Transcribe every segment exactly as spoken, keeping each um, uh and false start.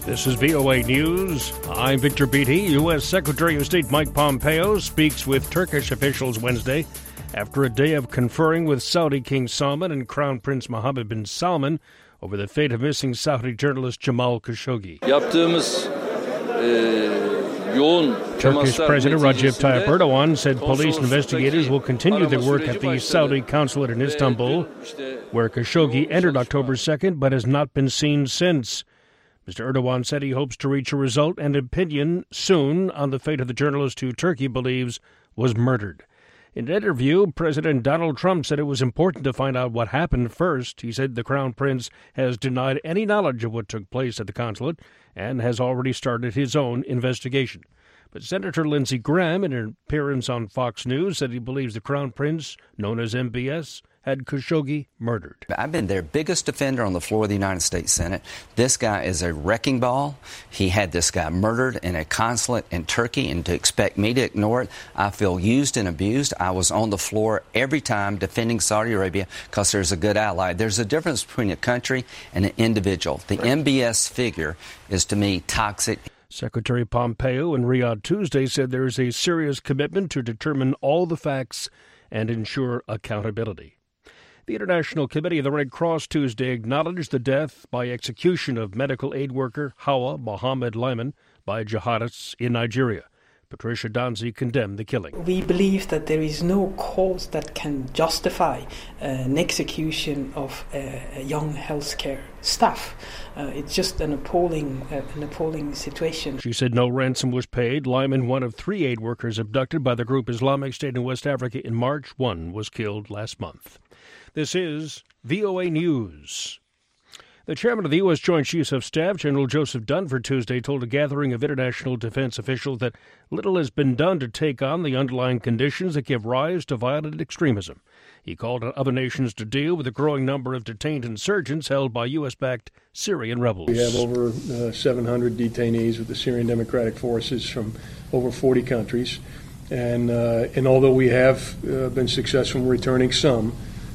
This is V O A News. I'm Victor Beatty. U S. Secretary of State Mike Pompeo speaks with Turkish officials Wednesday after a day of conferring with Saudi King Salman and Crown Prince Mohammed bin Salman over the fate of missing Saudi journalist Jamal Khashoggi. Yaptığımız e, yoğun Turkish President Recep Tayyip Erdogan said police investigators will continue their work at the Saudi consulate in Istanbul, where Khashoggi entered October second but has not been seen since. Mister Erdogan said he hopes to reach a result and opinion soon on the fate of the journalist who Turkey believes was murdered. In an interview, President Donald Trump said it was important to find out what happened first. He said the Crown Prince has denied any knowledge of what took place at the consulate and has already started his own investigation. But Senator Lindsey Graham, in an appearance on Fox News, said he believes the Crown Prince, known as M B S, had Khashoggi murdered. I've been their biggest defender on the floor of the United States Senate. This guy is a wrecking ball. He had this guy murdered in a consulate in Turkey, and to expect me to ignore it, I feel used and abused. I was on the floor every time defending Saudi Arabia because there's a good ally. There's a difference between a country and an individual. The M B S figure is, to me, toxic. Secretary Pompeo in Riyadh Tuesday said there is a serious commitment to determine all the facts and ensure accountability. The International Committee of the Red Cross Tuesday acknowledged the death by execution of medical aid worker Hawa Mohammed Lyman by jihadists in Nigeria. Patricia Donzi condemned the killing. We believe that there is no cause that can justify uh, an execution of uh, a young healthcare staff. Uh, it's just an appalling, uh, an appalling situation. She said no ransom was paid. Lyman, one of three aid workers abducted by the group Islamic State in West Africa in March. One was killed last month. This is V O A News. The chairman of the U S. Joint Chiefs of Staff, General Joseph Dunford, Tuesday told a gathering of international defense officials that little has been done to take on the underlying conditions that give rise to violent extremism. He called on other nations to deal with the growing number of detained insurgents held by U S-backed Syrian rebels. We have over uh, seven hundred detainees with the Syrian Democratic Forces from over forty countries. And, uh, and although we have uh, been successful in returning some,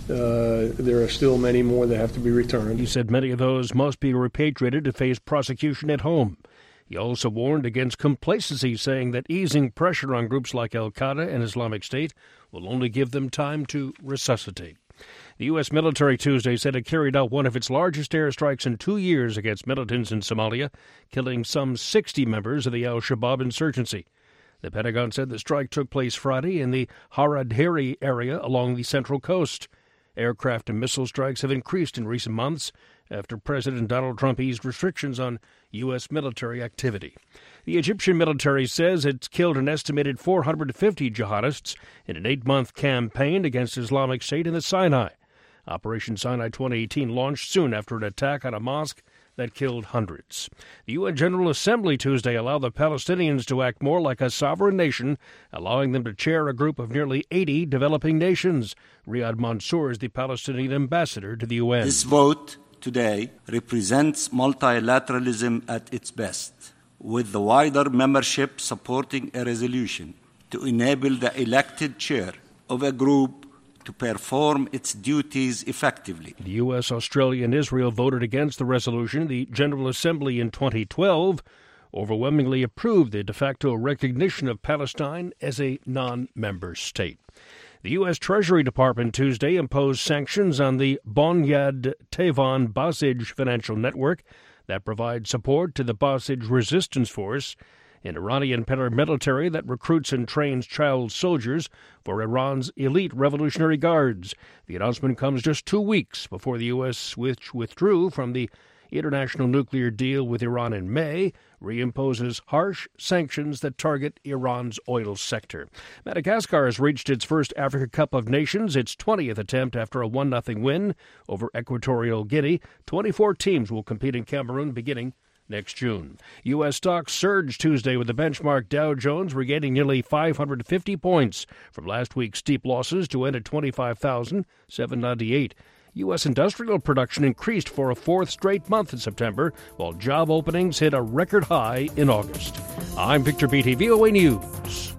Uh, there are still many more that have to be returned. He said many of those must be repatriated to face prosecution at home. He also warned against complacency, saying that easing pressure on groups like al-Qaeda and Islamic State will only give them time to resuscitate. The U S military Tuesday said it carried out one of its largest airstrikes in two years against militants in Somalia, killing some sixty members of the al-Shabaab insurgency. The Pentagon said the strike took place Friday in the Haradheri area along the central coast. Aircraft and missile strikes have increased in recent months after President Donald Trump eased restrictions on U S military activity. The Egyptian military says it's killed an estimated four hundred fifty jihadists in an eight-month campaign against Islamic State in the Sinai. Operation Sinai twenty eighteen launched soon after an attack on a mosque that killed hundreds. The U N General Assembly Tuesday allowed the Palestinians to act more like a sovereign nation, allowing them to chair a group of nearly eighty developing nations. Riyad Mansour is the Palestinian ambassador to the U N. This vote today represents multilateralism at its best, with the wider membership supporting a resolution to enable the elected chair of a group to perform its duties effectively. The U S, Australia, and Israel voted against the resolution. The General Assembly in twenty twelve overwhelmingly approved the de facto recognition of Palestine as a non-member state. The U S. Treasury Department Tuesday imposed sanctions on the Bonyad Tevan Basij financial network that provides support to the Basij Resistance Force, an Iranian paramilitary that recruits and trains child soldiers for Iran's elite Revolutionary Guards. The announcement comes just two weeks before the U S, which withdrew from the international nuclear deal with Iran in May, reimposes harsh sanctions that target Iran's oil sector. Madagascar has reached its first Africa Cup of Nations, its twentieth attempt after a one nothing win over Equatorial Guinea. twenty-four teams will compete in Cameroon beginning next June. U S stocks surged Tuesday with the benchmark Dow Jones regaining nearly five hundred fifty points from last week's steep losses to end at twenty-five thousand seven hundred ninety-eight. U S industrial production increased for a fourth straight month in September, while job openings hit a record high in August. I'm Victor Beatty, V O A News.